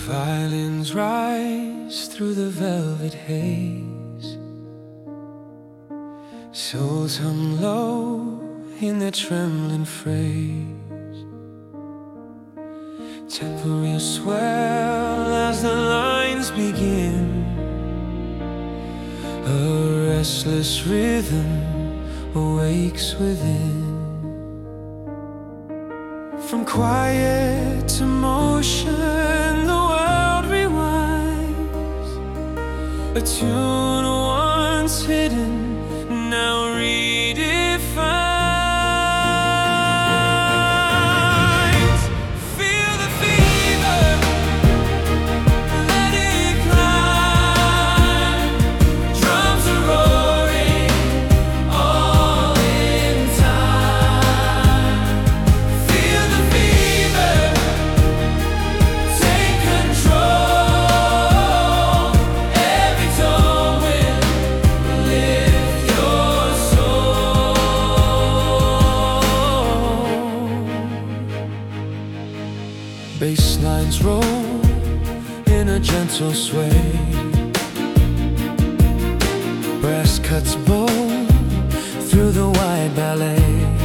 Violins rise through the velvet haze. Souls hum low in their trembling phrase. Temporal swell as the lines begin. A restless rhythm awakes within. From quiet to motion, the world rewinds. A tune once hidden, now redefined. Feel the fever, let it climb. Drums are roaring, all in time. Feel the fever, take control. Every tone will lift your soul. Bass lines roll in a gentle sway. Brass cuts bold through the wide ballet.